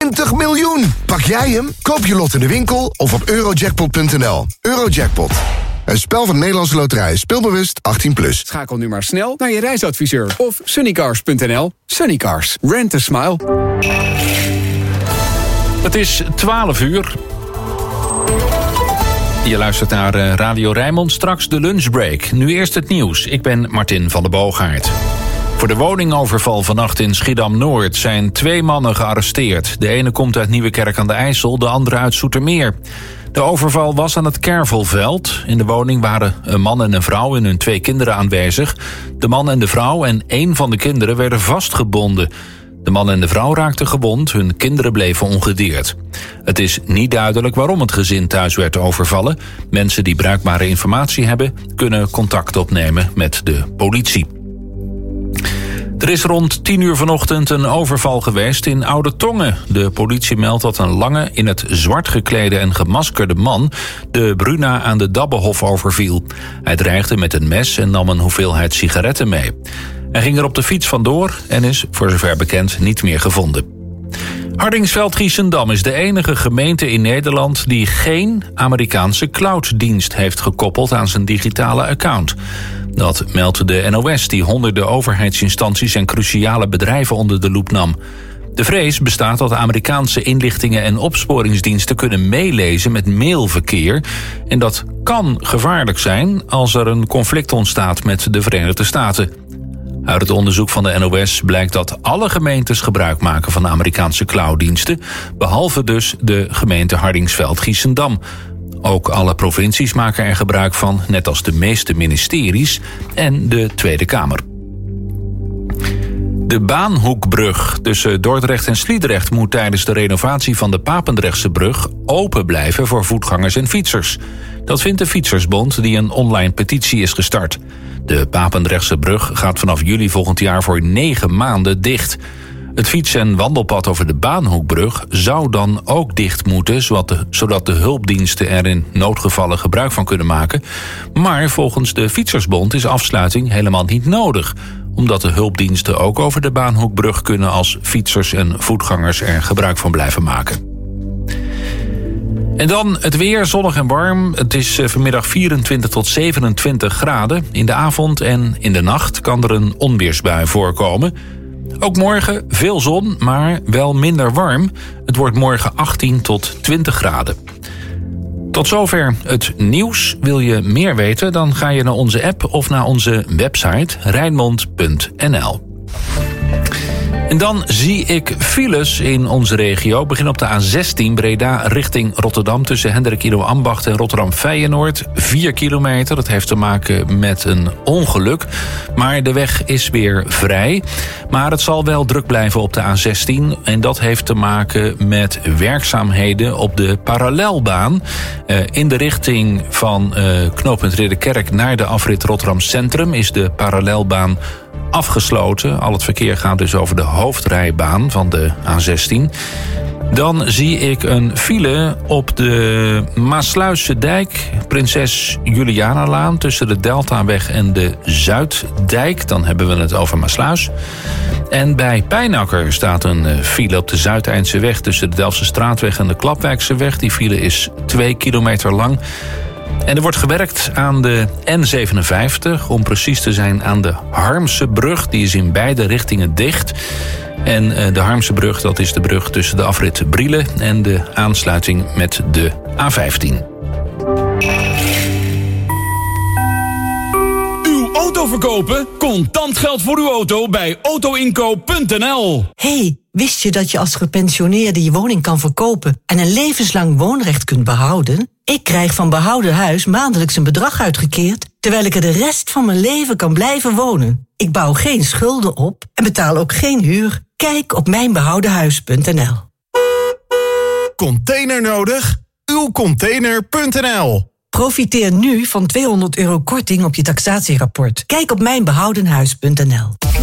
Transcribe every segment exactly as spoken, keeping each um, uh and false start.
twintig miljoen! Pak jij hem? Koop je lot in de winkel of op eurojackpot punt n l. Eurojackpot. Een spel van Nederlandse Loterij. Speelbewust achttien plus. Schakel nu maar snel naar je reisadviseur of sunnycars punt n l. Sunnycars. Rent a smile. Het is twaalf uur. Je luistert naar Radio Rijnmond, straks de lunchbreak. Nu eerst het nieuws. Ik ben Martin van der Boogaard. Voor de woningoverval vannacht in Schiedam-Noord zijn twee mannen gearresteerd. De ene komt uit Nieuwekerk aan de IJssel, de andere uit Zoetermeer. De overval was aan het Kervelveld. In de woning waren een man en een vrouw en hun twee kinderen aanwezig. De man en de vrouw en één van de kinderen werden vastgebonden. De man en de vrouw raakten gewond, hun kinderen bleven ongedeerd. Het is niet duidelijk waarom het gezin thuis werd overvallen. Mensen die bruikbare informatie hebben, kunnen contact opnemen met de politie. Er is rond tien uur vanochtend een overval geweest in Oude Tongen. De politie meldt dat een lange, in het zwart geklede en gemaskerde man de Bruna aan de Dabbehof overviel. Hij dreigde met een mes en nam een hoeveelheid sigaretten mee. Hij ging er op de fiets vandoor en is, voor zover bekend, niet meer gevonden. Hardingsveld-Giessendam is de enige gemeente in Nederland die geen Amerikaanse clouddienst heeft gekoppeld aan zijn digitale account. Dat meldt de N O S, die honderden overheidsinstanties en cruciale bedrijven onder de loep nam. De vrees bestaat dat Amerikaanse inlichtingen en opsporingsdiensten kunnen meelezen met mailverkeer. En dat kan gevaarlijk zijn als er een conflict ontstaat met de Verenigde Staten. Uit het onderzoek van de N O S blijkt dat alle gemeentes gebruik maken van Amerikaanse clouddiensten, behalve dus de gemeente Hardingsveld-Giessendam. Ook alle provincies maken er gebruik van, net als de meeste ministeries en de Tweede Kamer. De Baanhoekbrug tussen Dordrecht en Sliedrecht moet tijdens de renovatie van de Papendrechtse brug open blijven voor voetgangers en fietsers. Dat vindt de Fietsersbond, die een online petitie is gestart. De Papendrechtse brug gaat vanaf juli volgend jaar voor negen maanden dicht. Het fiets- en wandelpad over de Baanhoekbrug zou dan ook dicht moeten, zodat de, zodat de hulpdiensten er in noodgevallen gebruik van kunnen maken. Maar volgens de Fietsersbond is afsluiting helemaal niet nodig, omdat de hulpdiensten ook over de Baanhoekbrug kunnen als fietsers en voetgangers er gebruik van blijven maken. En dan het weer, zonnig en warm. Het is vanmiddag vierentwintig tot zevenentwintig graden. In de avond en in de nacht kan er een onweersbui voorkomen. Ook morgen veel zon, maar wel minder warm. Het wordt morgen achttien tot twintig graden. Tot zover het nieuws. Wil je meer weten, dan ga je naar onze app of naar onze website rijnmond punt n l. En dan zie ik files in onze regio. Begin op de A zestien Breda richting Rotterdam tussen Hendrik Ido Ambacht en Rotterdam-Feyenoord. vier kilometer, dat heeft te maken met een ongeluk. Maar de weg is weer vrij. Maar het zal wel druk blijven op de A zestien. En dat heeft te maken met werkzaamheden op de parallelbaan. Uh, in de richting van uh, knooppunt Ridderkerk naar de afrit Rotterdam Centrum is de parallelbaan afgesloten. Al het verkeer gaat dus over de hoofdrijbaan van de A zestien. Dan zie ik een file op de Maasluisse dijk, Prinses Julianalaan, tussen de Deltaweg en de Zuiddijk. Dan hebben we het over Maasluis. En bij Pijnakker staat een file op de Zuideindse weg tussen de Delftse Straatweg en de Klapwijkse weg. Die file is twee kilometer lang. En er wordt gewerkt aan de N zevenenvijftig, om precies te zijn aan de Harmsebrug. Die is in beide richtingen dicht. En de Harmsebrug, dat is de brug tussen de afrit Brielen en de aansluiting met de A vijftien. Uw auto verkopen? Contant geld voor uw auto bij autoinkoop punt n l. Hey, wist je dat je als gepensioneerde je woning kan verkopen en een levenslang woonrecht kunt behouden? Ik krijg van Behouden Huis maandelijks een bedrag uitgekeerd, terwijl ik er de rest van mijn leven kan blijven wonen. Ik bouw geen schulden op en betaal ook geen huur. Kijk op mijn behouden huis punt n l. Container nodig? uw container punt n l. Profiteer nu van tweehonderd euro korting op je taxatierapport. Kijk op mijn behouden huis punt n l.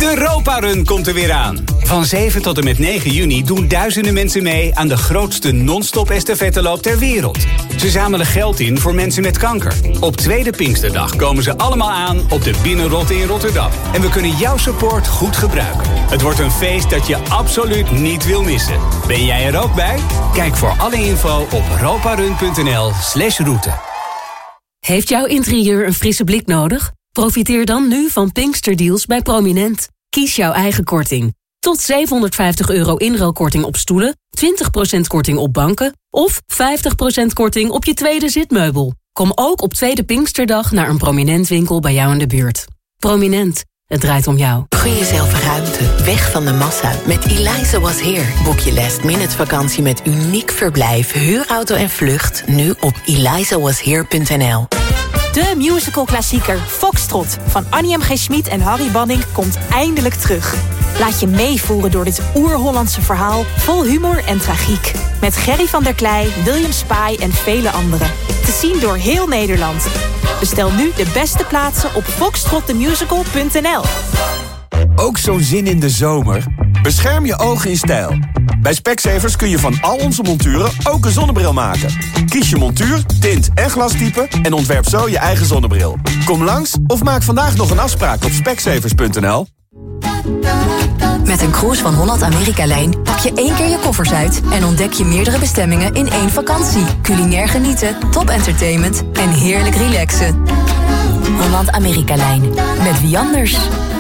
De Europa Run komt er weer aan. Van zeven tot en met negen juni doen duizenden mensen mee aan de grootste non-stop estafetteloop ter wereld. Ze zamelen geld in voor mensen met kanker. Op tweede Pinksterdag komen ze allemaal aan op de Binnenrotte in Rotterdam. En we kunnen jouw support goed gebruiken. Het wordt een feest dat je absoluut niet wil missen. Ben jij er ook bij? Kijk voor alle info op europarun.nl slash route. Heeft jouw interieur een frisse blik nodig? Profiteer dan nu van Pinksterdeals bij Prominent. Kies jouw eigen korting. Tot zevenhonderdvijftig euro inruilkorting op stoelen, twintig procent korting op banken of vijftig procent korting op je tweede zitmeubel. Kom ook op tweede Pinksterdag naar een Prominent winkel bij jou in de buurt. Prominent, het draait om jou. Gun jezelf ruimte, weg van de massa. Met Eliza Was Here boek je last minute vakantie met uniek verblijf, huurauto en vlucht nu op eliza was here punt n l. De musical-klassieker Foxtrot van Annie M G. Schmid en Harry Banning komt eindelijk terug. Laat je meevoeren door dit oer-Hollandse verhaal vol humor en tragiek. Met Gerry van der Klei, William Spy en vele anderen. Te zien door heel Nederland. Bestel nu de beste plaatsen op foxtrot the musical punt n l. Ook zo'n zin in de zomer? Bescherm je ogen in stijl. Bij Specsavers kun je van al onze monturen ook een zonnebril maken. Kies je montuur, tint en glastype en ontwerp zo je eigen zonnebril. Kom langs of maak vandaag nog een afspraak op specsavers punt n l. Met een cruise van Holland Amerika-lijn pak je één keer je koffers uit en ontdek je meerdere bestemmingen in één vakantie. Culinair genieten, top entertainment en heerlijk relaxen. Holland Amerika-lijn. Met wie anders?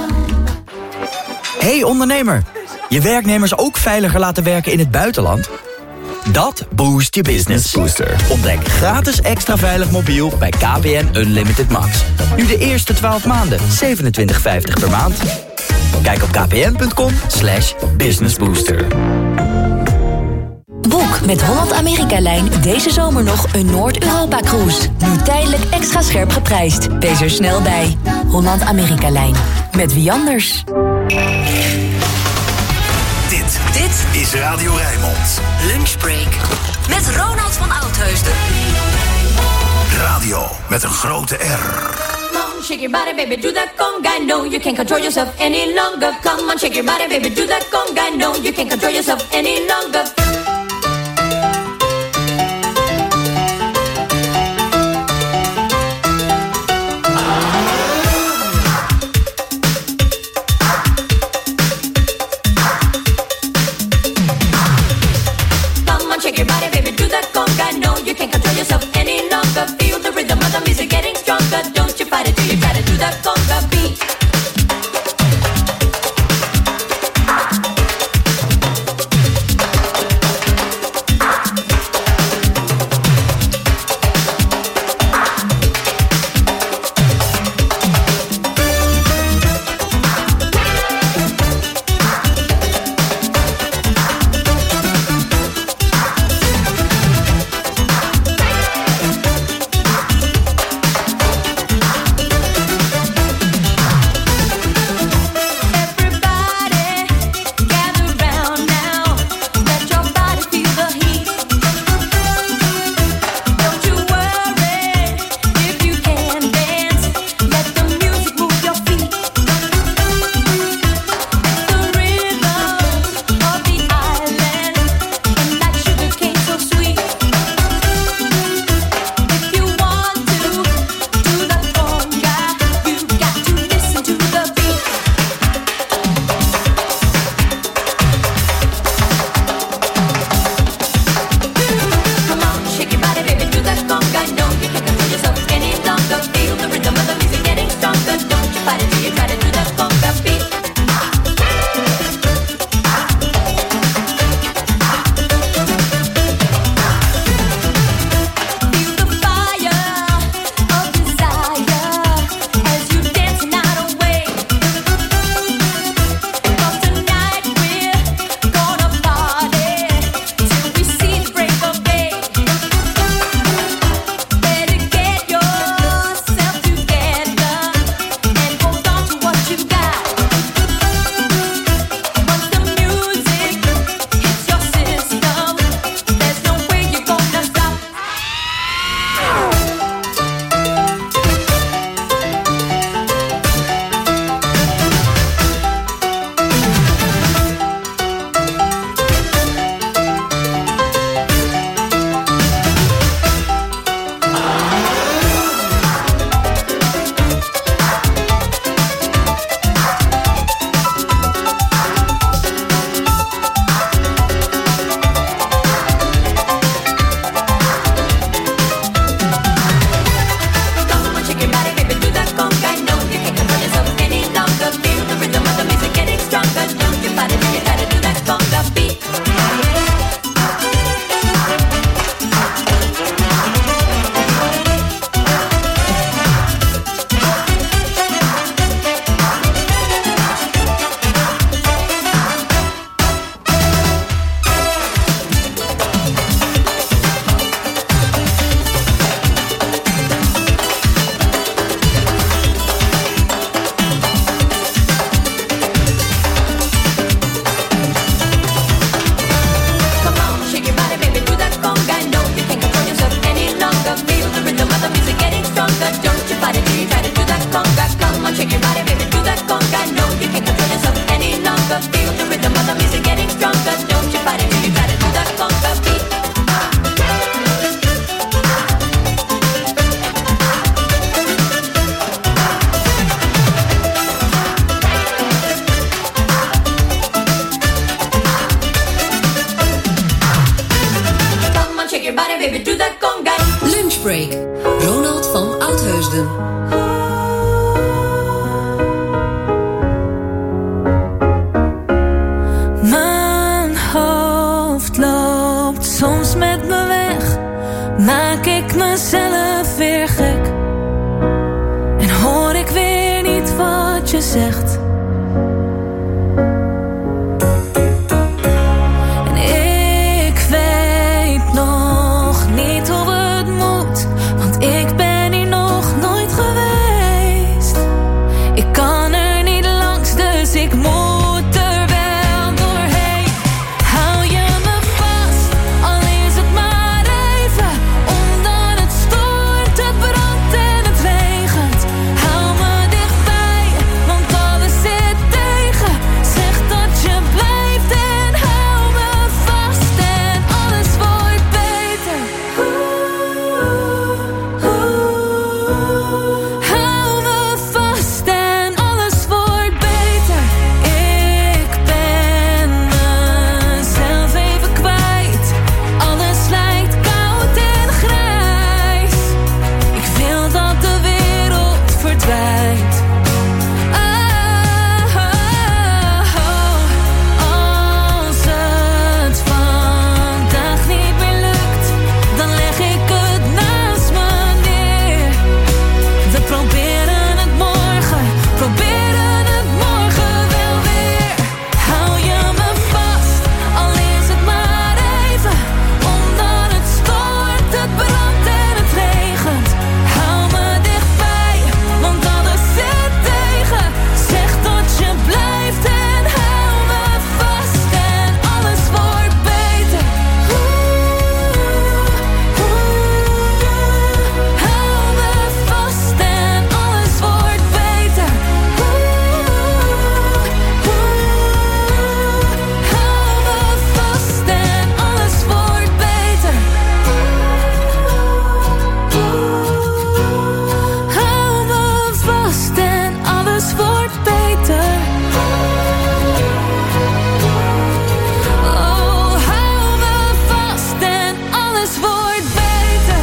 Hey ondernemer, je werknemers ook veiliger laten werken in het buitenland? Dat boost je business. Booster. Ontdek gratis extra veilig mobiel bij K P N Unlimited Max. Nu de eerste twaalf maanden, zevenentwintig vijftig per maand. Kijk op kpn.com slash businessbooster. Boek met Holland Amerika-lijn deze zomer nog een Noord-Europa-cruise. Nu tijdelijk extra scherp geprijsd. Wees er snel bij. Holland Amerika-lijn. Met wie anders? Dit, dit is Radio Rijnmond. Lunchbreak. Met Ronald van Oudheusden. Radio met een grote R. Shake your body, baby, do that conga. No, you can't control yourself any longer. Come on, shake your body, baby, do that conga. No, you can't control yourself any longer. Come on, shake your body, baby, do that conga. No, you can't control yourself any longer. Feel the rhythm of the music getting stronger. Don't you fight it till you try to do that conga beat. baby, do that conga. Lunchbreak. Ronald van Oudheusden. Mijn hoofd loopt soms met me weg. Maak ik mezelf weer gek. En hoor ik weer niet wat je zegt. En ik weet nog niet hoe het moet, want ik ben hier nog nooit geweest. Ik kan er niet langs, dus ik moet er wel doorheen. Hou je me vast, al is het maar even, omdat het stoort, het brandt en het regent. Hou me dichtbij, want alles zit tegen. Zeg dat je blijft en hou me vast en alles wordt beter. Hou me vast en alles wordt beter. Ik ben mezelf even kwijt. Alles lijkt koud en grijs. Ik wil dat de wereld verdwijnt. Ah, als het vandaag niet meer lukt, dan leg ik het naast me neer. We proberen het morgen, proberen het morgen wel weer. Hou je me vast, al is het maar even, omdat het stoort, het brandt en het regent. Hou me dichtbij, want alles zit tegen. Zeg dat je blijft en hou me vast en alles wordt beter. Hou me vast en alles wordt beter. Hou me vast en alles wordt beter. Hou me vast en alles wordt beter. Oh, hou me vast en alles wordt beter.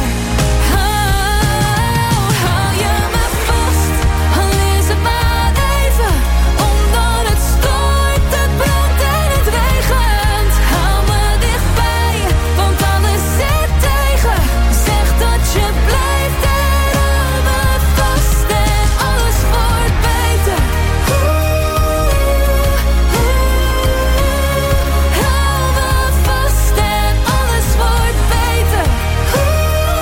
Hou, hou je me vast, al is het maar even, omdat het stoort, het brandt en het regent. Hou me dichtbij, want alles zit tegen. Zeg dat je blijft en hou me vast en alles wordt beter. Hou me vast en alles wordt beter. Hou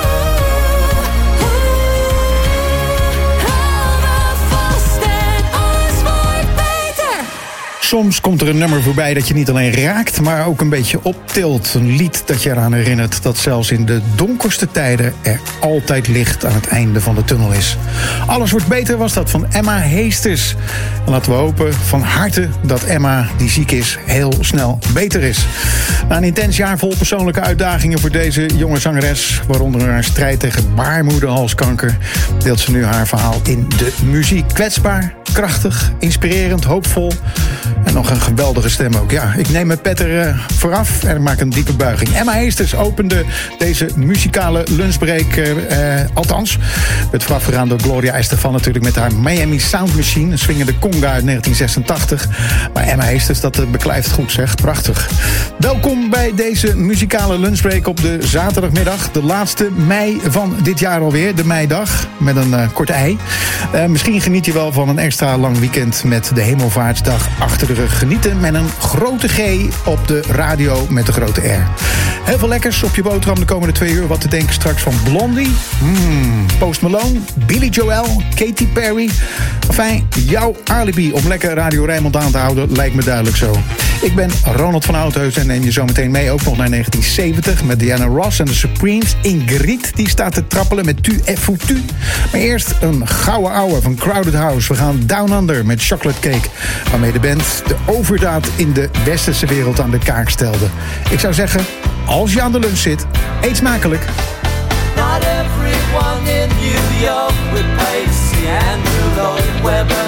me vast en alles wordt beter. Soms komt er een nummer voorbij dat je niet alleen raakt, maar ook een beetje optilt. Een lied dat je eraan herinnert dat zelfs in de donkerste tijden er altijd licht aan het einde van de tunnel is. Alles wordt beter was dat van Emma Heesters. En laten we hopen van harte dat Emma, die ziek is, heel snel beter is. Na een intens jaar vol persoonlijke uitdagingen voor deze jonge zangeres, waaronder haar strijd tegen baarmoederhalskanker, deelt ze nu haar verhaal in de muziek. Kwetsbaar, krachtig, inspirerend, hoopvol en nog een geweldige stem ook. Ja, ik neem mijn pet er uh, vooraf en ik maak een diepe buiging. Emma Heesters opende deze muzikale lunchbreak, uh, uh, althans, werd voorafgegaan door Gloria Estefan natuurlijk met haar Miami Sound Machine, een swingende conga uit negentien zesentachtig. Maar Emma Heesters, dat uh, beklijft goed zeg, prachtig. Welkom bij deze muzikale lunchbreak op de zaterdagmiddag, de laatste mei van dit jaar alweer, de meidag, met een uh, kort ei. Uh, misschien geniet je wel van een extra lang weekend met de Hemelvaartsdag achter de rug. Genieten met een grote G op de radio met de grote R. Heel veel lekkers op je boterham de komende twee uur. Wat te denken straks van Blondie, mm, Post Malone, Billy Joel, Katy Perry. Enfin, jouw alibi om lekker Radio Rijnmond aan te houden lijkt me duidelijk zo. Ik ben Ronald van Oudheusden en neem je zo meteen mee ook nog naar negentien zeventig met Diana Ross en de Supremes. Ingrid die staat te trappelen met Tu et Foutu. Maar eerst een gouden ouwe van Crowded House. We gaan Down Under met Chocolate Cake, waarmee de band de overdaad in de westerse wereld aan de kaak stelde. Ik zou zeggen, als je aan de lunch zit, eet smakelijk. Not everyone in New York with Pacey and Lloyd Webber.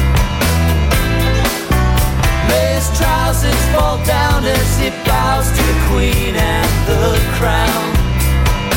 His trousers fall down as he bows to the Queen and the crown.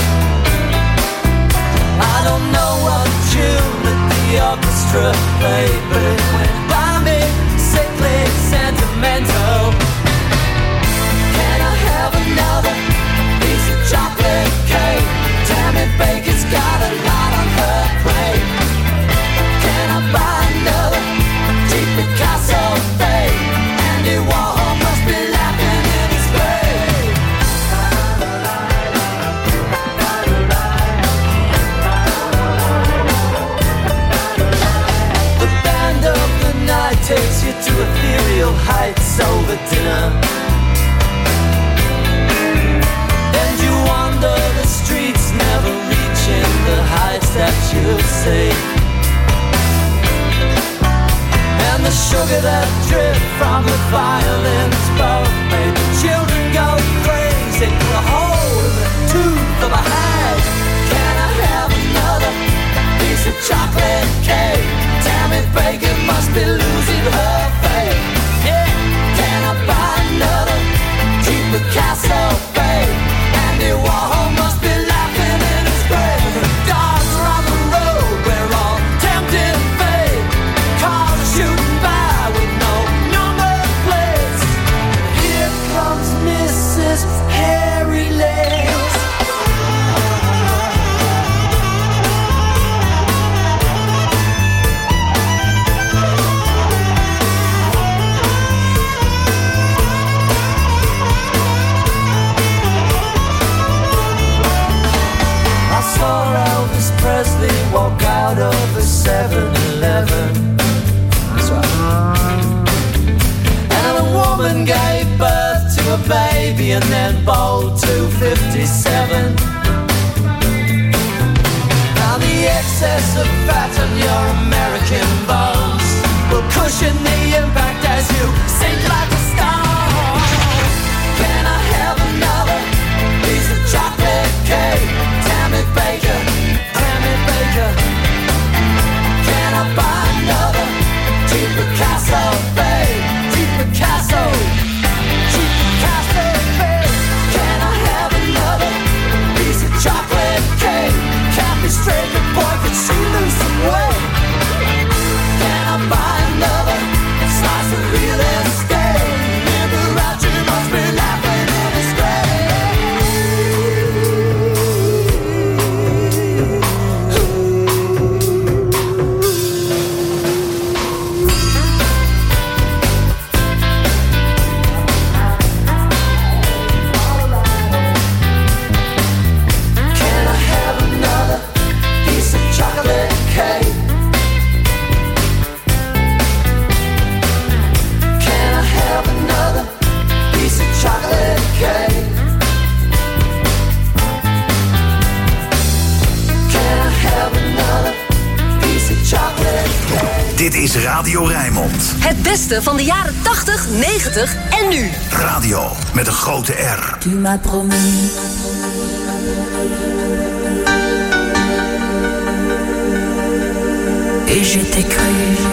bowl two fifty-seven. Now the excess of fat on your American bones will cushion the impact as you sink like a stone. Can I have another piece of chocolate cake? Tammy Baker, Tammy Baker. Can I buy another cheap Picasso, babe? Cheap Picasso, cheap Picasso, babe. Can I have another piece of chocolate cake? Can't be straight, the boy, could she lose some weight? Can I buy another slice of real estate? Liberace must be laughing in his Can I have another piece of chocolate cake? Can I have another piece of chocolate cake? Can I have another piece of chocolate cake? Dit is Radio Rijnmond. Het beste van de jaren tachtig, negentig en nu. Radio met een grote R. Tu m'as promis. Et je t'ai cru.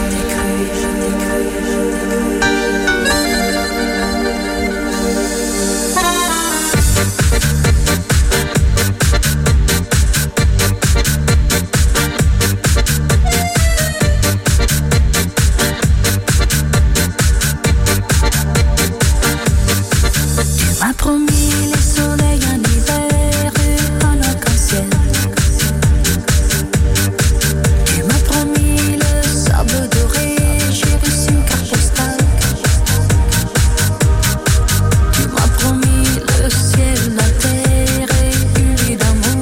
Tu m'as promis les soleils en hiver et en arc-en-ciel. Tu m'as promis le sable doré, j'ai reçu une carte postale. Tu m'as promis le ciel, la terre et une vie d'amour.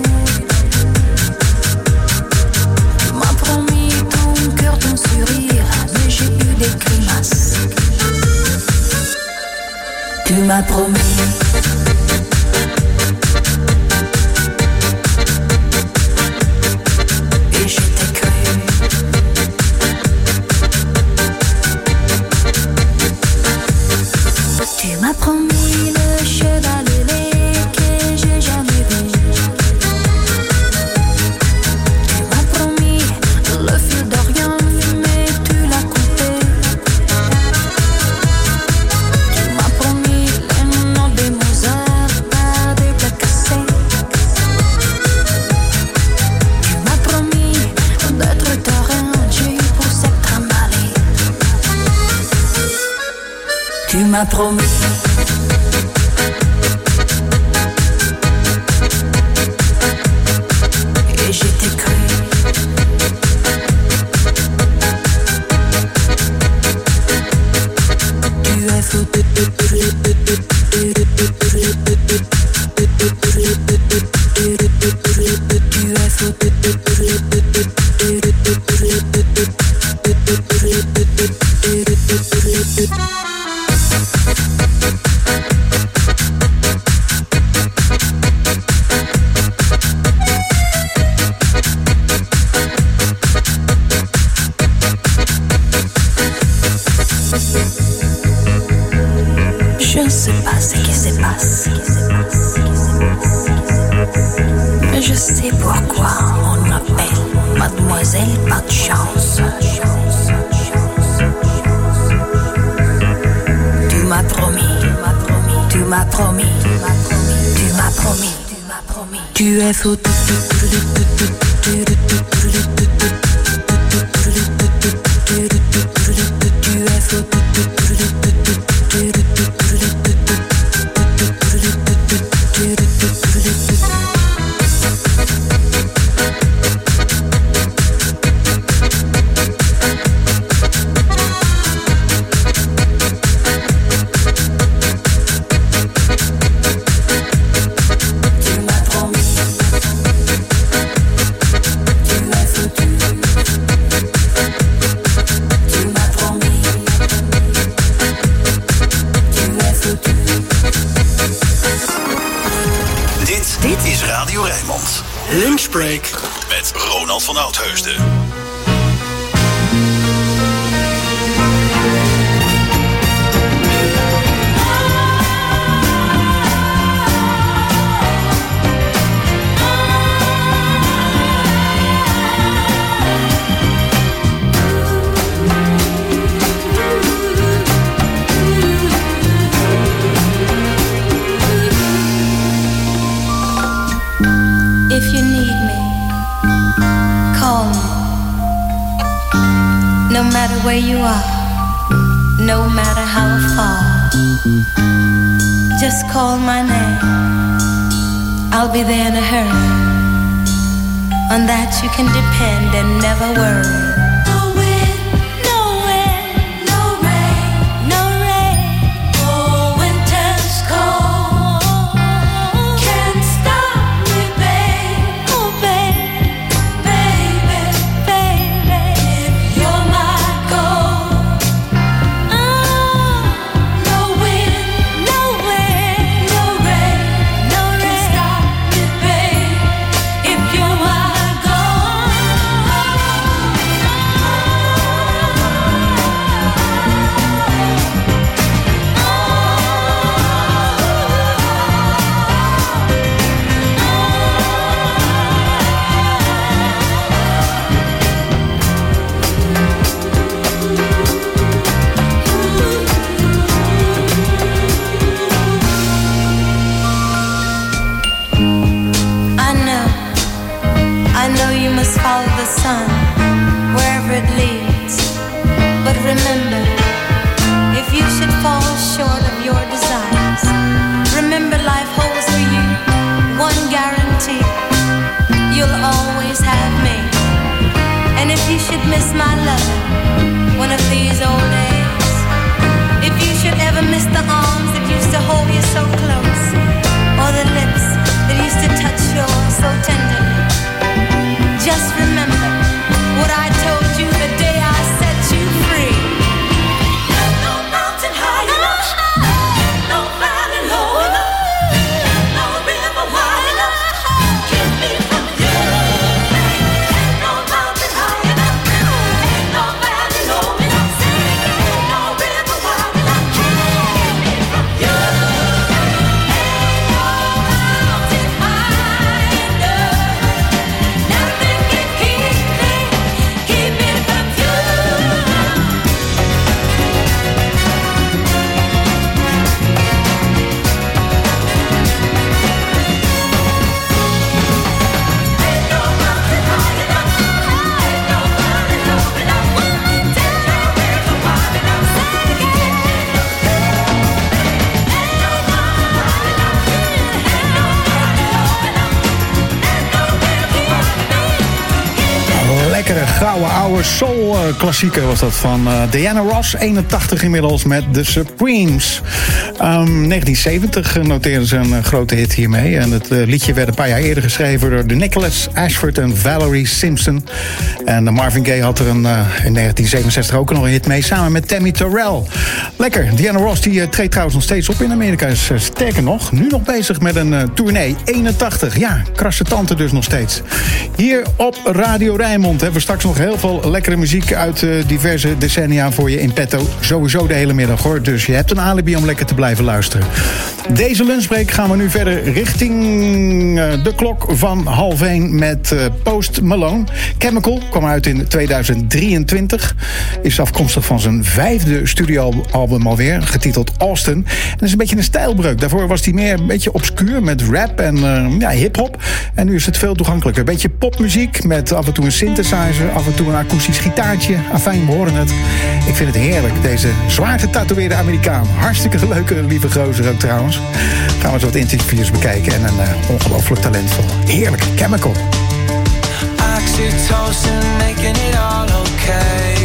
Tu m'as promis ton cœur, ton sourire, mais j'ai eu des grimaces. Tu m'as promis. Et je t'ai cru. Tu m'as promis le cheval ailé que j'ai jamais vu. Tu m'as promis le fil d'Orient, mais tu l'as coupé. Tu m'as promis les noms des Mozart par des plaques cassées. Tu m'as promis d'être ta reine, j'ai eu pour cette trimballée. Tu m'as promis. Et je t'ai cru. Tu es fou. Tu es fou. Je ne sais pas ce qui se passe, mais je sais pourquoi on m'appelle Mademoiselle Pas de Chance. Tu m'as promis, tu m'as promis, tu m'as promis, tu es fou. Tu es fou. Tu m'as promis. Tu m'as foutu. Dit is Radio Rijnmond. Lunchbreak. Met Ronald van Oudheusden. If you need me, call me. No matter where you are, no matter how far, just call my name. I'll be there in a hurry. On that you can depend and never worry. Follow the sun wherever it leads. But remember, if you should fall short of your desires, remember life holds for you one guarantee: you'll always have me. And if you should miss my love one of these old days, if you should ever miss the arms that used to hold you so close, or the lips that used to touch yours so tenderly, just remember what I told you the day I set you free. There's no mountain high enough, no valley low enough, no river wide enough to keep me from you. Ain't no mountain high enough, ain't no valley low enough, ain't no river wide enough to keep me from you. Ain't no mountain high enough, nothing can keep me, keep me from you. Ain't no mountain high enough, ain't no valley low enough, ain't no river wide enough, ain't no mountain high enough, ain't no valley low enough, ain't no river wide enough. Lekkere gouden oude soul uh, klassieker was dat van uh, Diana Ross, eenentachtig inmiddels, met The Supremes. Um, negentien zeventig noteerden ze een uh, grote hit hiermee. En het uh, liedje werd een paar jaar eerder geschreven door de Nicholas Ashford en Valerie Simpson. En uh, Marvin Gaye had er een, uh, in negentien zevenenzestig ook nog een hit mee, samen met Tammy Terrell. Lekker. Diana Ross die uh, treedt trouwens nog steeds op in Amerika. Is uh, sterker nog, nu nog bezig met een uh, tournee. eenentachtig, ja, krasse tante dus nog steeds. Hier op Radio Rijnmond hebben we straks nog heel veel lekkere muziek uit uh, diverse decennia voor je in petto. Sowieso de hele middag hoor, dus je hebt een alibi om lekker te blijven luisteren. Deze lunchbreak gaan we nu verder richting uh, de klok van half één met uh, Post Malone. Chemical kwam uit in tweeduizend drieëntwintig. Is afkomstig van zijn vijfde studioalbum alweer, getiteld Austin. En dat is een beetje een stijlbreuk. Daarvoor was hij meer een beetje obscuur met rap en uh, ja, hip-hop. En nu is het veel toegankelijker. Een beetje popmuziek met af en toe een synthesizer, af en toe een akoestisch gitaartje. Afijn, we horen het. Ik vind het heerlijk, deze zwaar getatoeëerde Amerikaan. Hartstikke leuke, lieve gozer ook trouwens. Gaan we eens wat interviews bekijken en een uh, ongelooflijk talentvol. Heerlijk, Chemical. Oxytocin making it all okay.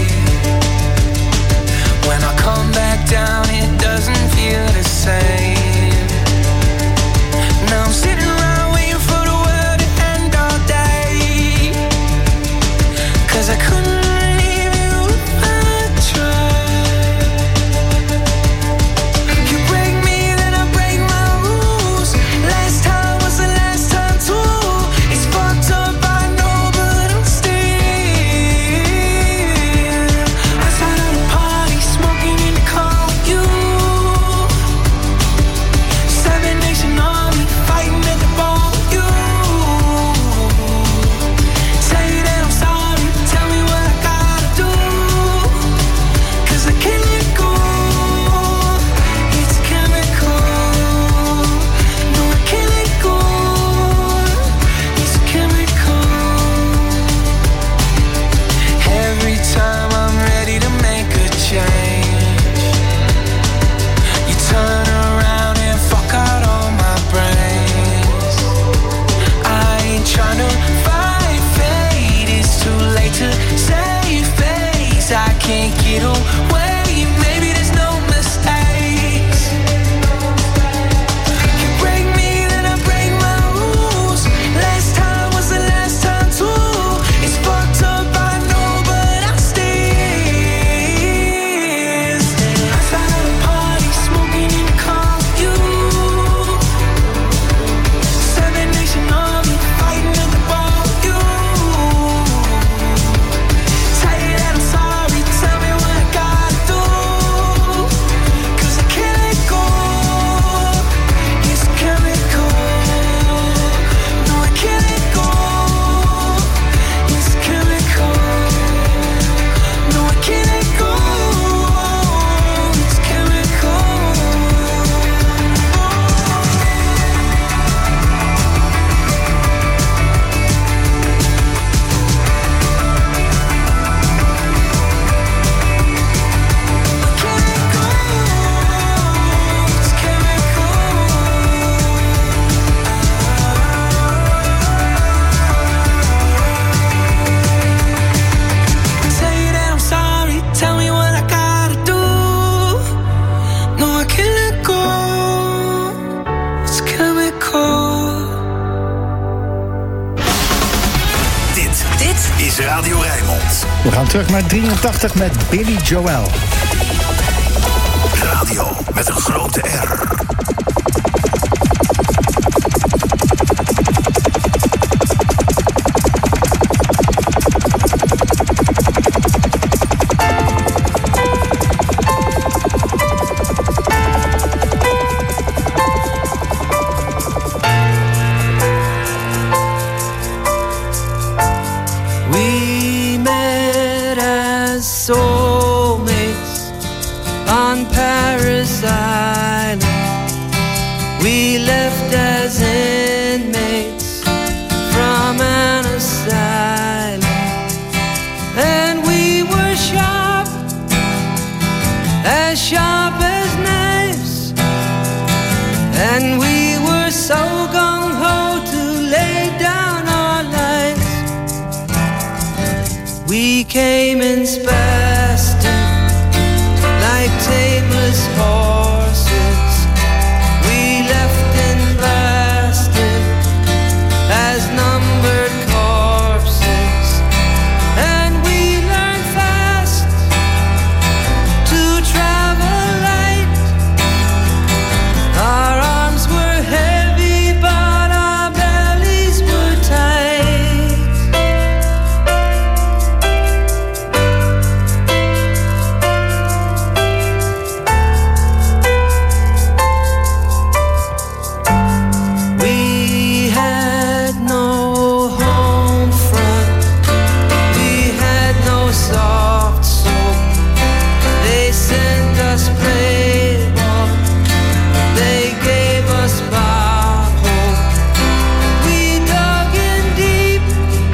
When I come back down it doesn't feel the same. Now I'm sitting around waiting for the world to end all day. Cause I couldn't leave you if I tried. You break me then I break my rules. Last time was the last We gaan terug naar drieëntachtig met Billy Joel. Radio met een grote R. Soulmates on Paris Island. We left as inmates from an asylum, and we were sharp, as sharp as knives, and we were so gung-ho to lay down our lives. We came in spastic, like tameless horses. We left in plastic as numbered corpses, and we learned fast to travel light. Our arms were heavy, but our bellies were tight. We had no home front, we had no soft soap. They sent us playboy, they gave us bar hope. We dug in deep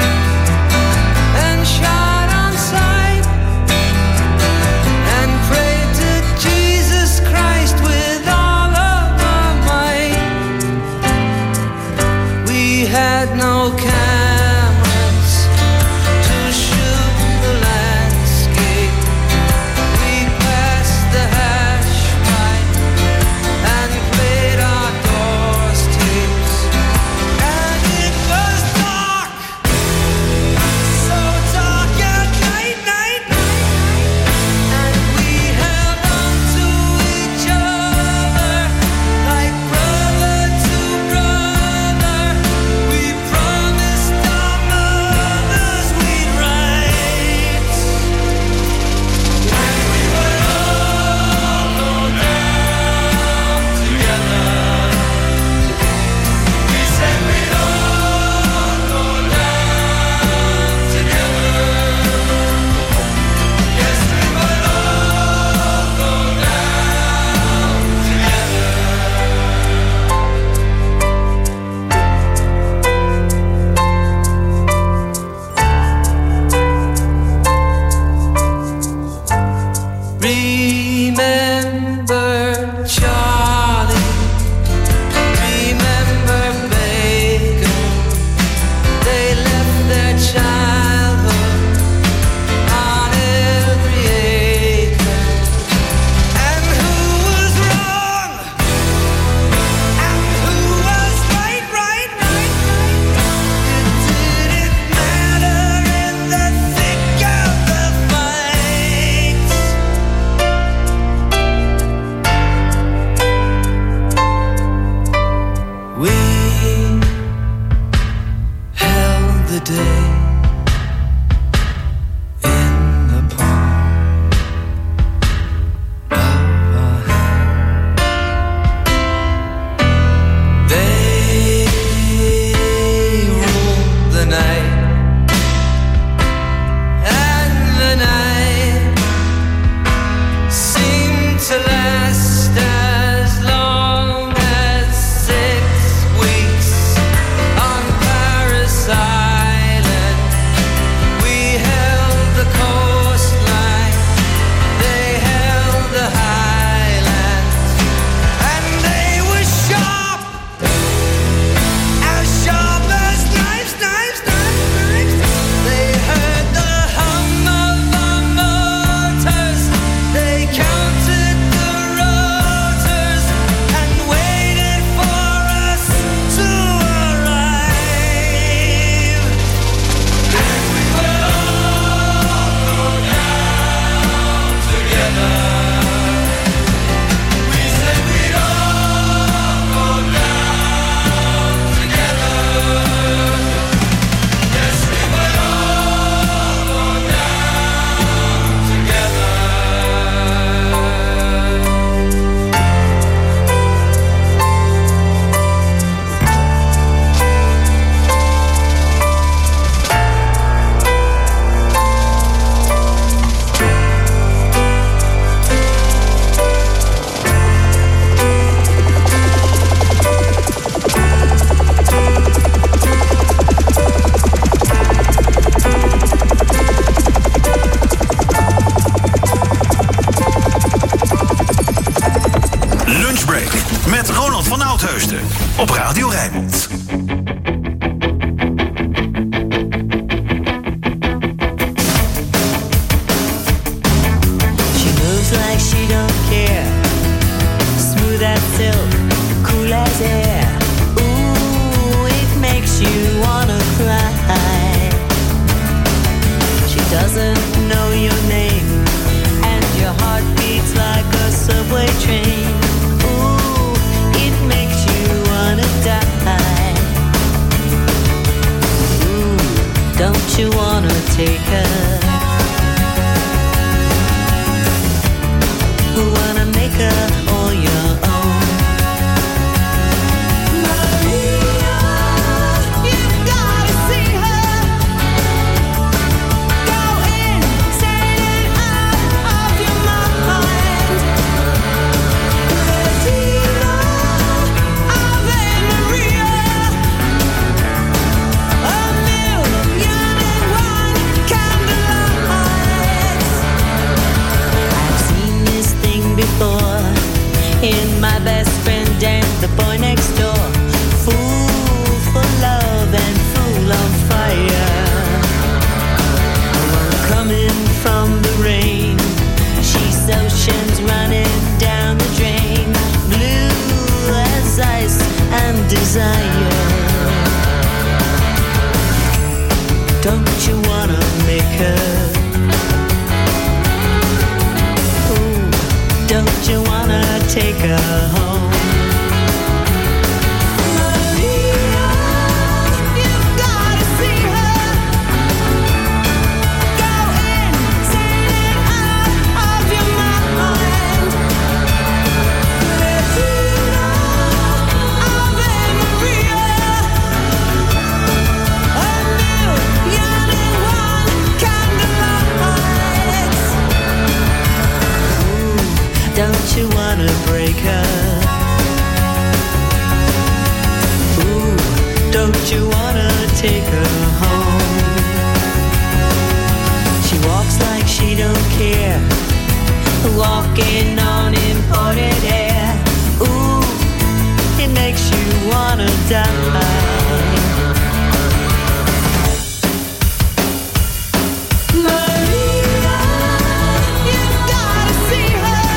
and shot on sight, and prayed to Jesus Christ with all of our might. We had no cameras to shoot the landscape. We passed the hash pipe and played our doors tapes. And it was dark, so dark at night, night. And we held on to each other like brother to brother. We promised our mothers we'd write. When we would all go down together, we said we'd all go down together. Yes, we would all go down together. Remember Charlie, remember Baker. They left their childhood on every acre. And who was wrong? And who was right, right, right? It didn't matter in the thick of the fight. We held the day in the palm of our hand. They ruled the night, and the night seemed to last as long as six weeks on Paris Island. Don't you wanna take her? Wanna make her all your own? Maria, you've gotta see her. Go insane and out of your mind. Regina, Ave Maria. A million and one candlelights. I've seen this thing before in my best friend and the boy next door. Fool for love and fool on fire. One coming from the rain. She's oceans running down the drain. Blue as ice and desire. Don't you wanna make her? Don't you wanna take her home? Maria, you've gotta see her. Go insane and out of your mind. Regina, Ave Maria. A million and one candlelights. Don't you wanna break her? Ooh, don't you wanna take her home? She walks like she don't care, walking on imported air. Ooh, it makes you wanna die. Maria, you've gotta see her.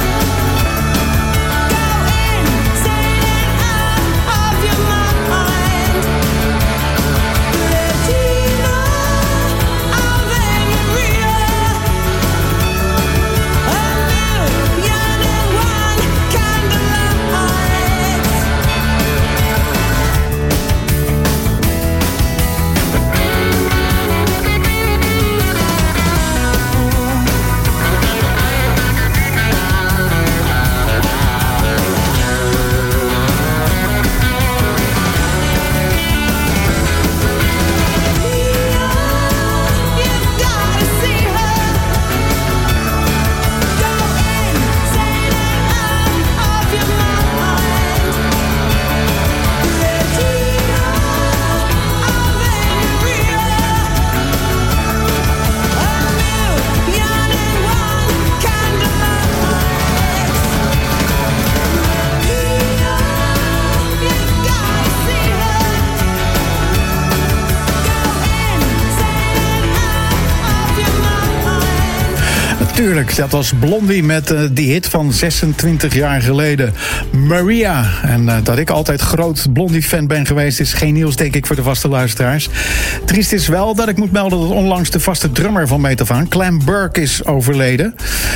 Tuurlijk, dat was Blondie met uh, die hit van zesentwintig jaar geleden. Maria. En uh, dat ik altijd groot Blondie-fan ben geweest is geen nieuws, denk ik, voor de vaste luisteraars. Triest is wel dat ik moet melden dat onlangs de vaste drummer van Meet Af Aan, Clem Burke, is overleden.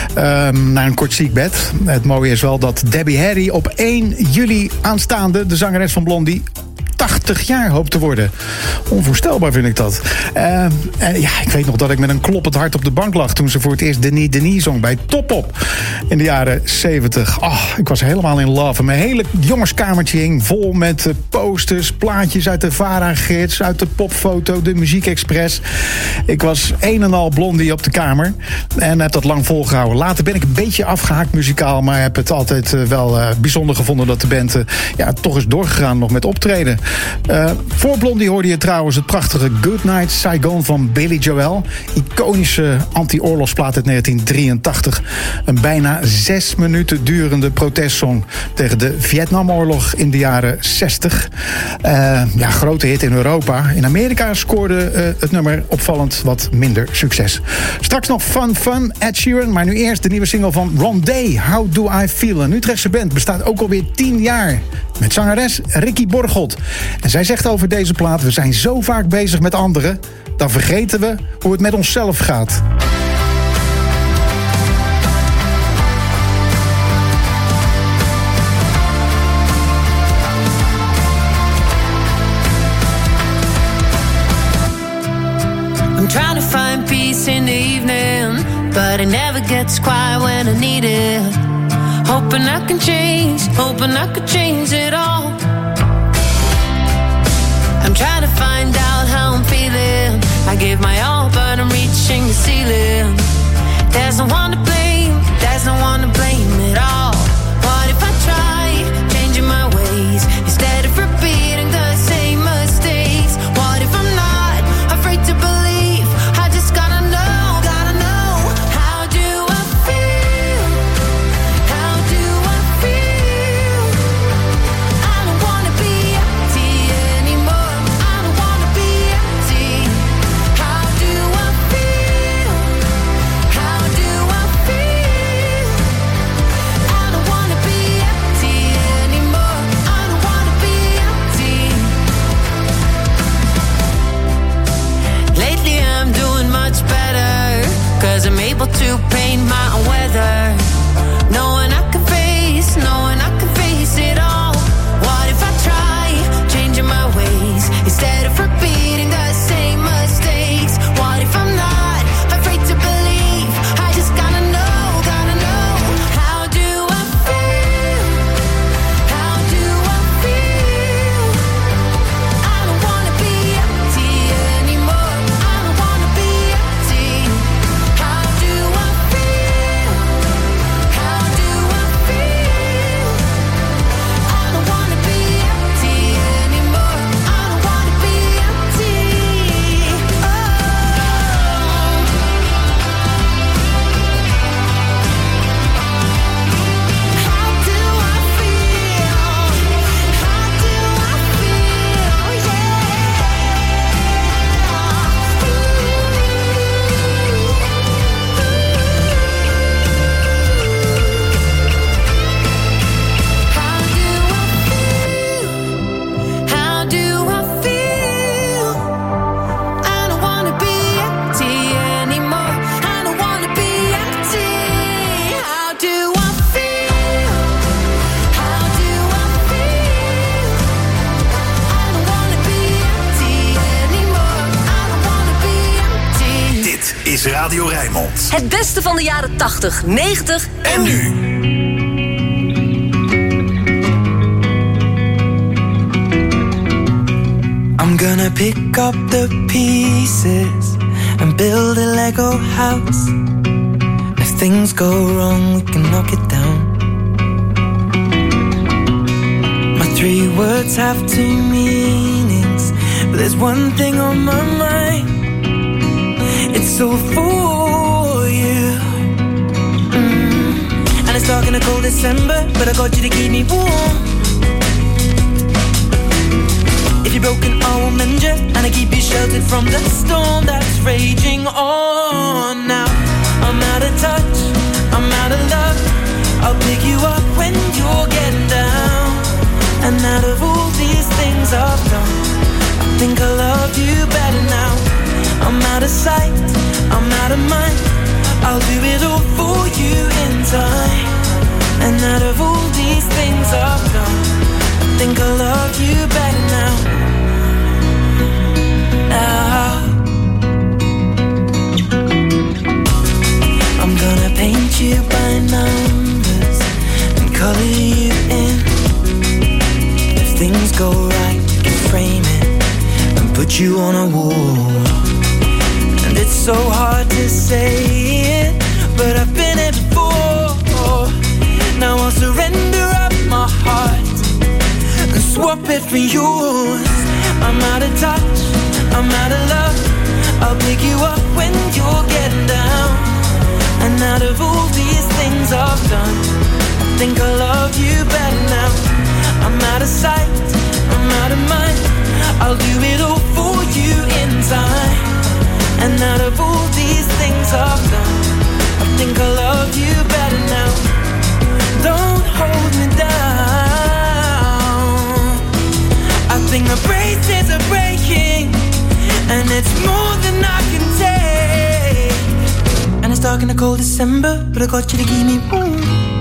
Um, na een kort ziekbed. Het mooie is wel dat Debbie Harry op één juli aanstaande, de zangeres van Blondie, tachtig jaar hoopt te worden. Onvoorstelbaar vind ik dat. Uh, en ja, ik weet nog dat ik met een kloppend hart op de bank lag toen ze voor het eerst Denis Denis zong bij Top Op in de jaren zeventig. Oh, ik was helemaal in love. En mijn hele jongenskamertje hing vol met posters, plaatjes uit de Vara-gids, uit de Popfoto, de Muziekexpress. Ik was een en al Blondie op de kamer en heb dat lang volgehouden. Later ben ik een beetje afgehaakt muzikaal, maar heb het altijd uh, wel uh, bijzonder gevonden dat de band uh, ja, toch is doorgegaan nog met optreden. Uh, voor Blondie hoorde je trouwens het prachtige Goodnight Saigon van Billy Joel. Iconische anti-oorlogsplaat uit negentien drieëntachtig. Een bijna zes minuten durende protestsong tegen de Vietnamoorlog in de jaren zestig. Uh, ja, grote hit in Europa. In Amerika scoorde uh, het nummer opvallend wat minder succes. Straks nog Fun Fun, Ed Sheeran, maar nu eerst de nieuwe single van Rondé, How Do I Feel? Een Utrechtse band, bestaat ook alweer tien jaar. Met zangeres Ricky Borgelt. En zij zegt over deze plaat: we zijn zo vaak bezig met anderen, dan vergeten we hoe het met onszelf gaat. I'm trying to find peace in the evening, but it never gets quiet when I need it. Hoping I can change, hoping I could change it all. I'm trying to find out how I'm feeling. I give my all, but I'm reaching the ceiling. There's no one to blame, there's no one to blame at all. What if I try changing my ways instead of repeating the same mistakes? What if I'm not afraid to believe? I just gotta know, gotta know. How do I feel? How do I feel? I don't wanna be empty anymore. I don't wanna be empty. How do I feel? How do I feel? I don't wanna be empty anymore. I don't wanna be empty. Lately I'm doing much better, 'cause I'm able to paint my own weather. Knowing I can face, knowing I can face it all. What if I try changing my ways instead of repeating the same mistakes? What if I'm not afraid to believe? I just gotta know, gotta know. How do I feel? How do I feel? I don't wanna be empty anymore. I don't wanna be empty. How do I feel? How do I feel? I don't wanna be empty anymore. I don't wanna be empty. Oh. How do I feel? How do I feel? How do I feel? I don't wanna be empty anymore. I don't wanna be empty. How do I feel? How do I feel? I don't wanna be empty anymore. I don't wanna be empty. Dit is Radio Rijnmond. Het beste van de jaren tachtig, negentig en nu. I'm gonna pick up the pieces and build a Lego house. If things go wrong, we can knock it down. My three words have two meanings, but there's one thing on my mind. It's all for you. Mm. And it's dark in a cold December, but I got you to keep me warm. If you're broken, I will mend you, and I keep you sheltered from the storm that's raging on. Now I'm out of touch, I'm out of love. I'll pick you up when you're getting down. And out of all these things I've done, I think I love you better now. I'm out of sight, I'm out of mind. I'll do it all for you in time. And out of all these things I've done, I think I love you better now. Now I'm gonna paint you by numbers and color you in. If things go right, you can frame it and put you on a wall. And it's so hard to say it, but I've been it before. Now I'll surrender up my heart and swap it for yours. I'm out of touch, I'm out of love. I'll pick you up when you're getting down. And out of all these things I've done, I think I love you better now. I'm out of sight, I'm out of mind. I'll do it all for you in time. And out of all these things I've done, I think I love you better now. Don't hold me down. I think the braces are breaking, and it's more than I can take. And it's dark in the cold December, but I got you to keep me warm.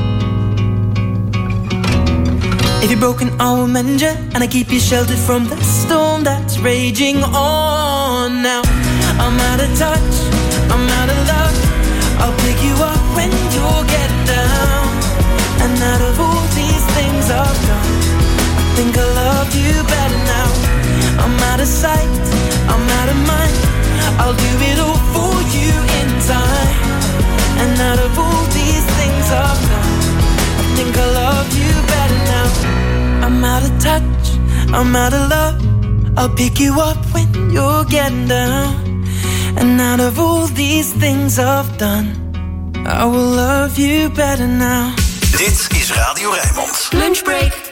If you're broken, I will mend you, and I keep you sheltered from the storm that's raging on. Now I'm out of touch, I'm out of love. I'll pick you up when you're getting down. And out of all these things I've done, I think I love you better now. I'm out of sight, I'm out of mind. I'll do it all for you in time. And out of all these things I've done, I think I love you better now. I'm out of touch, I'm out of love. I'll pick you up when you're getting down. And out of all these things I've done, I will love you better now. Dit is Radio Rijnmond. Lunchbreak.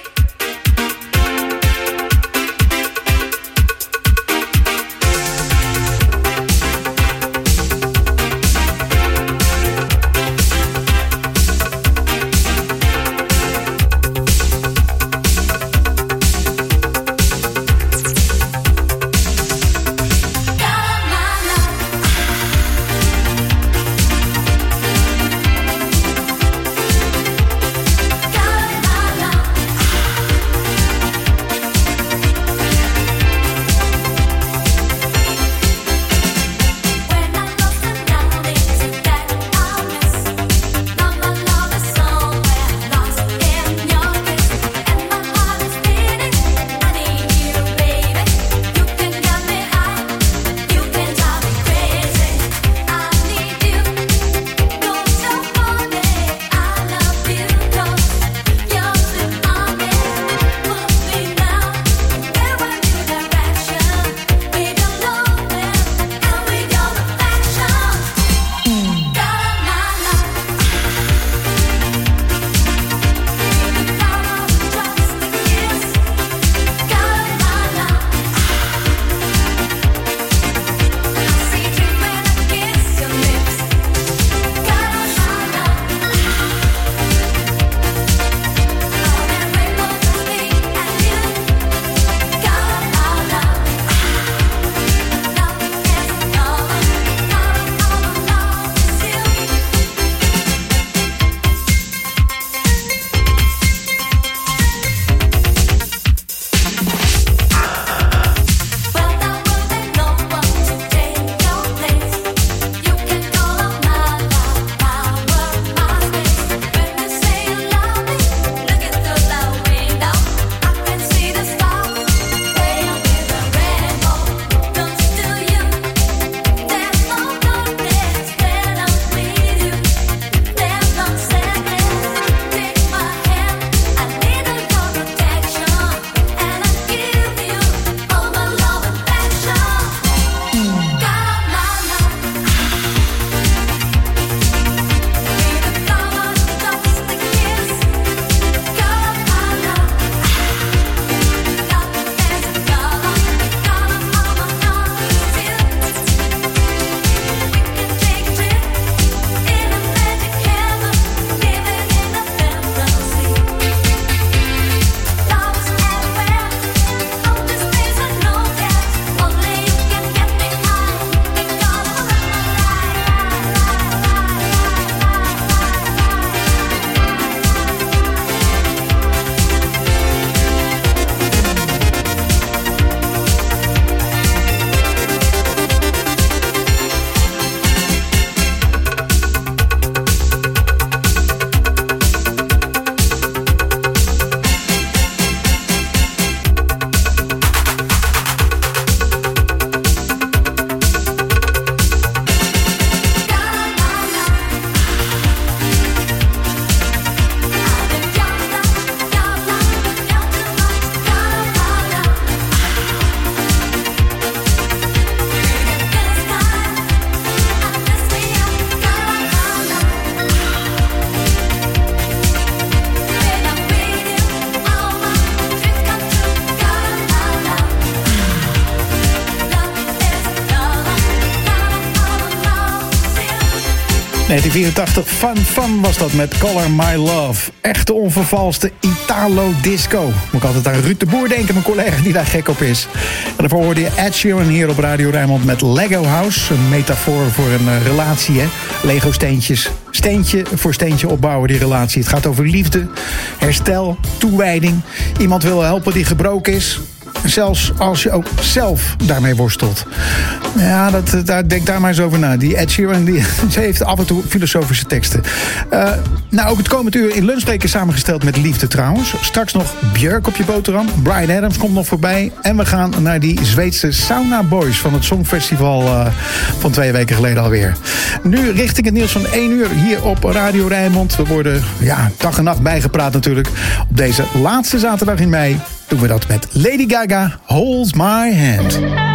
negentien vierentachtig, Fun Fun was dat met Color My Love. Echte onvervalste Italo-disco. Moet ik altijd aan Ruud de Boer denken, mijn collega die daar gek op is. En daarvoor hoorde je Ed Sheeran hier op Radio Rijnmond met Lego House. Een metafoor voor een uh, relatie, hè. Lego-steentjes. Steentje voor steentje opbouwen, die relatie. Het gaat over liefde, herstel, toewijding. Iemand wil helpen die gebroken is. Zelfs als je ook zelf daarmee worstelt. Ja, dat, daar, denk daar maar eens over na. Die Ed Sheeran, die, ze heeft af en toe filosofische teksten. Uh, nou, ook het komend uur in Lunchbreak is samengesteld met liefde trouwens. Straks nog Björk op je boterham. Bryan Adams komt nog voorbij. En we gaan naar die Zweedse Sauna Boys van het Songfestival uh, van twee weken geleden alweer. Nu richting het nieuws van één uur hier op Radio Rijnmond. We worden ja, dag en nacht bijgepraat natuurlijk. Op deze laatste zaterdag in mei doen we dat met Lady Gaga, Hold My Hand.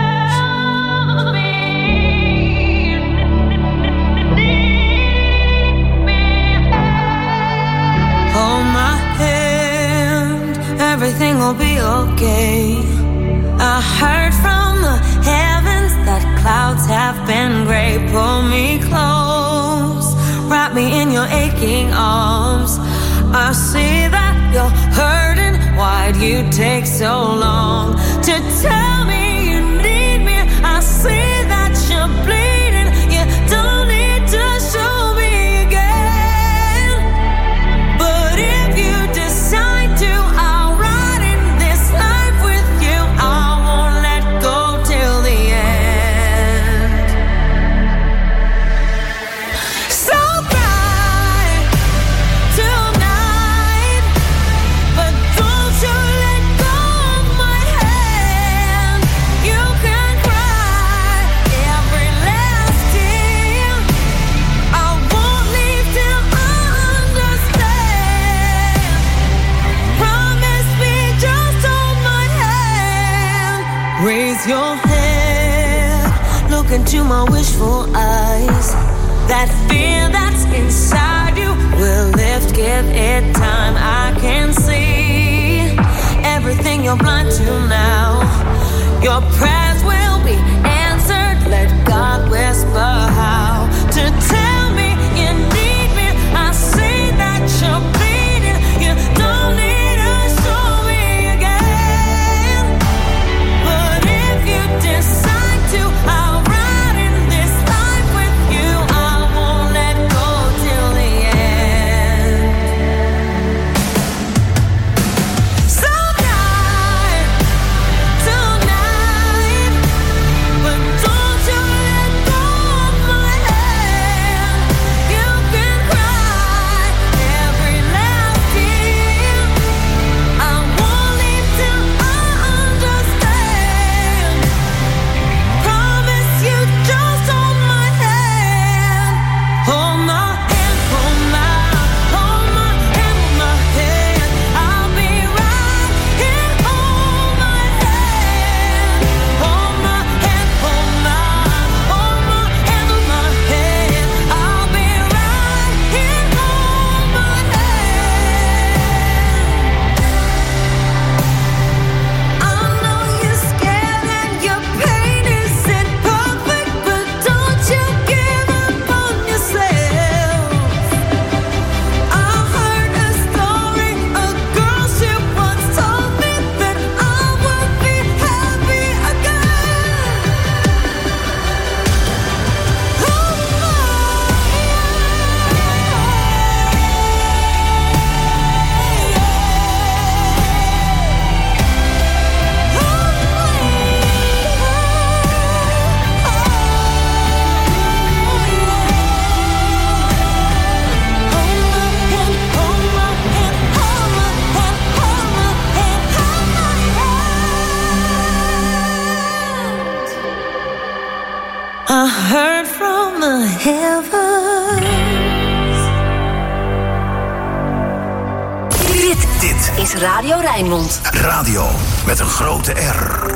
Hold my hand, everything will be okay. I heard from the heavens that clouds have been gray. Pull me close, wrap me in your aching arms. I see that you're hurting. Why'd you take so long to tell me you need me? I see that you're bleeding. You don't need to show me again. But if you decide to, I'll ride in this life with you. I won't let go till the end. So cry tonight, but don't you let go of my hand. You can cry every last tear. I won't leave till I understand. Promise me, just hold my hand. Raise your head, look into my wishful eyes. That fear that's inside you will lift, give it time. I can see everything you're blind to now. Your prayers will be answered. Let God whisper how to tell me you need me. I see that you're bleeding. You don't need to show me again. But if you decide to, I'll ride in this life with you. I won't let go till the end. So cry tonight, but don't you let go of my hand. You can cry every last tear. I won't leave till I understand. Promise you, just hold my hand. Hold my hand, hold my, hold my hand, hold my hand. I'll be right here. Hold my hand, hold my hand, hold my, hold my hand, hold my hand. I'll be right here. Hold my hand. I know you're scared and your pain isn't perfect, but don't you give up on yourself. I heard a story, a girl she once told me that I would be happy again. Hold my I heard from the heavens. Dit, dit is Radio Rijnmond. Radio met een grote R.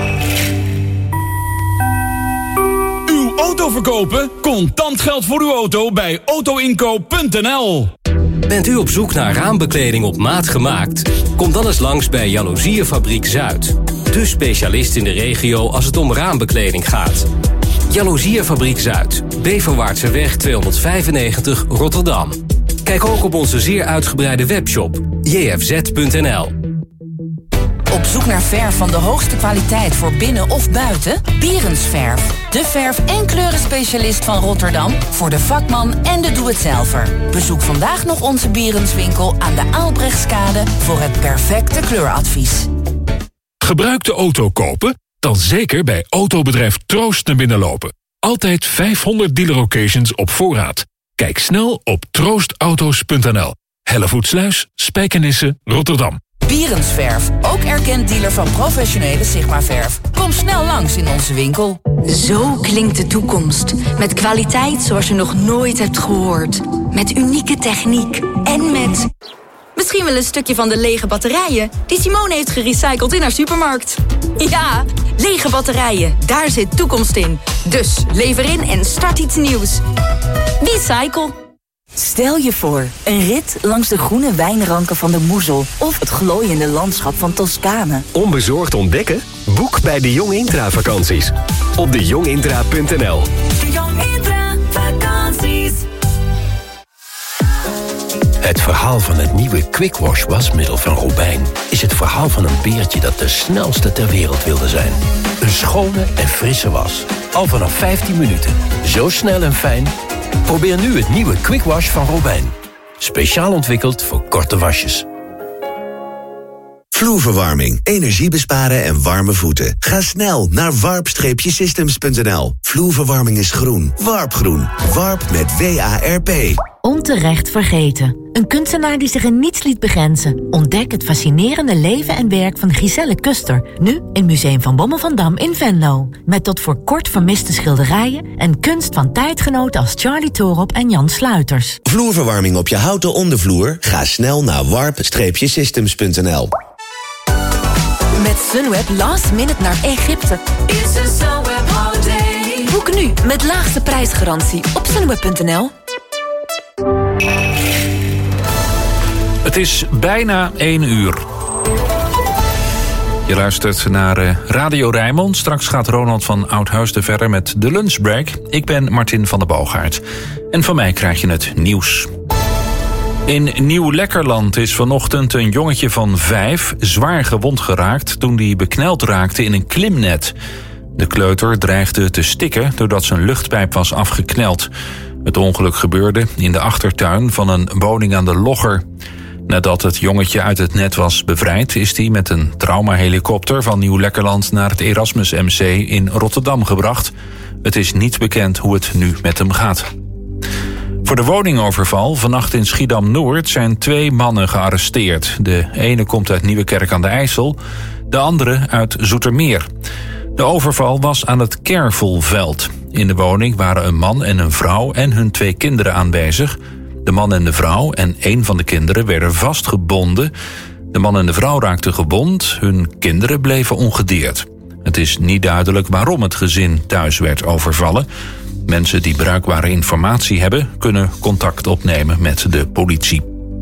Uw auto verkopen? Contant geld voor uw auto bij autoinkoop punt n l. Bent u op zoek naar raambekleding op maat gemaakt? Kom dan eens langs bij Jaloeziefabriek Zuid. De specialist in de regio als het om raambekleding gaat. Jaloeziefabriek Zuid, Beverwaartseweg tweehonderdvijfennegentig Rotterdam. Kijk ook op onze zeer uitgebreide webshop j f z punt n l. Op zoek naar verf van de hoogste kwaliteit voor binnen of buiten? Bierensverf, de verf- en kleurenspecialist van Rotterdam voor de vakman en de doe-het-zelver. Bezoek vandaag nog onze Bierenswinkel aan de Aalbrechtskade voor het perfecte kleuradvies. Gebruikte auto kopen? Dan zeker bij autobedrijf Troost naar binnen lopen. Altijd vijfhonderd dealer occasions op voorraad. Kijk snel op troostauto's punt n l. Hellevoetsluis, Spijkenisse, Rotterdam. Bierensverf, ook erkend dealer van professionele Sigma-verf. Kom snel langs in onze winkel. Zo klinkt de toekomst. Met kwaliteit zoals je nog nooit hebt gehoord. Met unieke techniek en met... misschien wel een stukje van de lege batterijen die Simone heeft gerecycled in haar supermarkt. Ja, lege batterijen, daar zit toekomst in. Dus lever in en start iets nieuws. Recycle. Stel je voor, een rit langs de groene wijnranken van de Moezel... of het glooiende landschap van Toscane. Onbezorgd ontdekken? Boek bij de Jong Intra vakanties. Op de jong intra punt n l. De Jong Intra vakanties. Het verhaal van het nieuwe Quick Wash wasmiddel van Robijn is het verhaal van een beertje dat de snelste ter wereld wilde zijn. Een schone en frisse was. Al vanaf vijftien minuten. Zo snel en fijn. Probeer nu het nieuwe Quick Wash van Robijn. Speciaal ontwikkeld voor korte wasjes. Vloerverwarming, energie besparen en warme voeten. Ga snel naar warp systems punt n l. Vloerverwarming is groen. Warpgroen. Warp met W A R P. Onterecht vergeten. Een kunstenaar die zich in niets liet begrenzen. Ontdek het fascinerende leven en werk van Giselle Kuster. Nu in Museum van Bommel van Dam in Venlo. Met tot voor kort vermiste schilderijen en kunst van tijdgenoten als Charlie Torop en Jan Sluiters. Vloerverwarming op je houten ondervloer? Ga snel naar warp systems punt n l. Met Sunweb last minute naar Egypte. It's a Sunweb holiday. Boek nu met laagste prijsgarantie op sunweb punt n l. Het is bijna één uur. Je luistert naar Radio Rijnmond. Straks gaat Ronald van Oudhuisden verder met de lunchbreak. Ik ben Martin van der Boogaard. En van mij krijg je het nieuws. In Nieuw-Lekkerland is vanochtend een jongetje van vijf zwaar gewond geraakt toen hij bekneld raakte in een klimnet. De kleuter dreigde te stikken doordat zijn luchtpijp was afgekneld. Het ongeluk gebeurde in de achtertuin van een woning aan de Logger. Nadat het jongetje uit het net was bevrijd, is hij met een traumahelikopter van Nieuw-Lekkerland naar het Erasmus M C in Rotterdam gebracht. Het is niet bekend hoe het nu met hem gaat. Voor de woningoverval vannacht in Schiedam-Noord zijn twee mannen gearresteerd. De ene komt uit Nieuwekerk aan de IJssel, de andere uit Zoetermeer. De overval was aan het Kervelveld. In de woning waren een man en een vrouw en hun twee kinderen aanwezig. De man en de vrouw en één van de kinderen werden vastgebonden. De man en de vrouw raakten gewond, hun kinderen bleven ongedeerd. Het is niet duidelijk waarom het gezin thuis werd overvallen. Mensen die bruikbare informatie hebben, kunnen contact opnemen met de politie.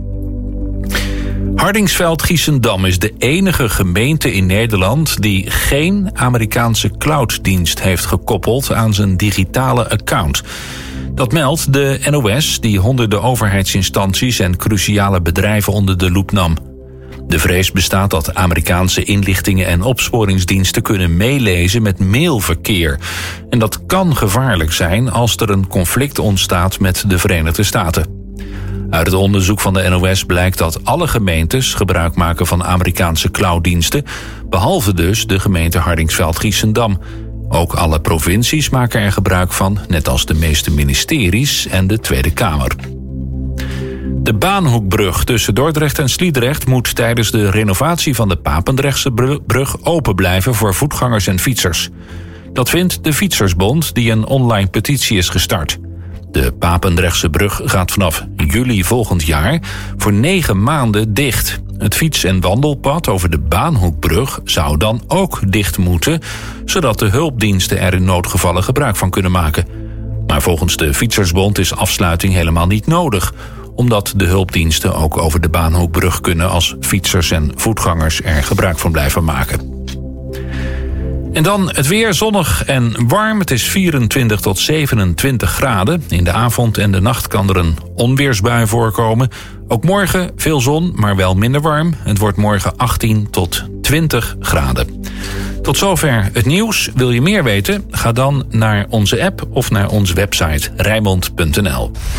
Hardingsveld-Giessendam is de enige gemeente in Nederland die geen Amerikaanse clouddienst heeft gekoppeld aan zijn digitale account. Dat meldt de N O S, die honderden overheidsinstanties en cruciale bedrijven onder de loep nam. De vrees bestaat dat Amerikaanse inlichtingen en opsporingsdiensten kunnen meelezen met mailverkeer. En dat kan gevaarlijk zijn als er een conflict ontstaat met de Verenigde Staten. Uit het onderzoek van de N O S blijkt dat alle gemeentes gebruik maken van Amerikaanse clouddiensten, behalve dus de gemeente Hardingsveld-Giessendam. Ook alle provincies maken er gebruik van, net als de meeste ministeries en de Tweede Kamer. De Baanhoekbrug tussen Dordrecht en Sliedrecht moet tijdens de renovatie van de Papendrechtse brug open blijven voor voetgangers en fietsers. Dat vindt de Fietsersbond, die een online petitie is gestart. De Papendrechtse brug gaat vanaf juli volgend jaar voor negen maanden dicht. Het fiets- en wandelpad over de Baanhoekbrug zou dan ook dicht moeten, zodat de hulpdiensten er in noodgevallen gebruik van kunnen maken. Maar volgens de Fietsersbond is afsluiting helemaal niet nodig, omdat de hulpdiensten ook over de Baanhoekbrug kunnen als fietsers en voetgangers er gebruik van blijven maken. En dan het weer, zonnig en warm. Het is vierentwintig tot zevenentwintig graden. In de avond en de nacht kan er een onweersbui voorkomen. Ook morgen veel zon, maar wel minder warm. Het wordt morgen achttien tot twintig graden. Tot zover het nieuws. Wil je meer weten? Ga dan naar onze app of naar onze website rijnmond punt n l.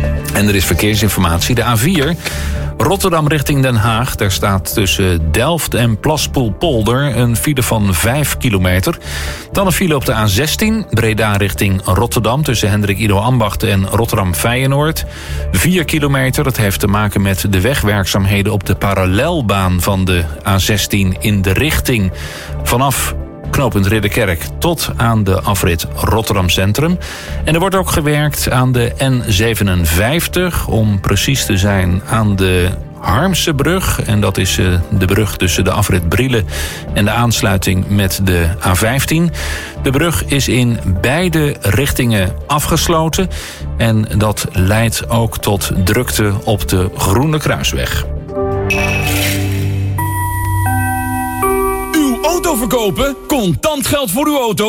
En er is verkeersinformatie. De A vier, Rotterdam richting Den Haag. Daar staat tussen Delft en Plaspoelpolder een file van vijf kilometer. Dan een file op de A zestien, Breda richting Rotterdam... tussen Hendrik Ido Ambacht en Rotterdam Feyenoord. vier kilometer, dat heeft te maken met de wegwerkzaamheden... op de parallelbaan van de A zestien in de richting vanaf knooppunt Ridderkerk tot aan de afrit Rotterdam Centrum. En er wordt ook gewerkt aan de N zevenenvijftig, om precies te zijn aan de Harmsebrug. En dat is uh, de brug tussen de afrit Brielle en de aansluiting met de A vijftien. De brug is in beide richtingen afgesloten. En dat leidt ook tot drukte op de Groene Kruisweg. Auto verkopen? Contant geld voor uw auto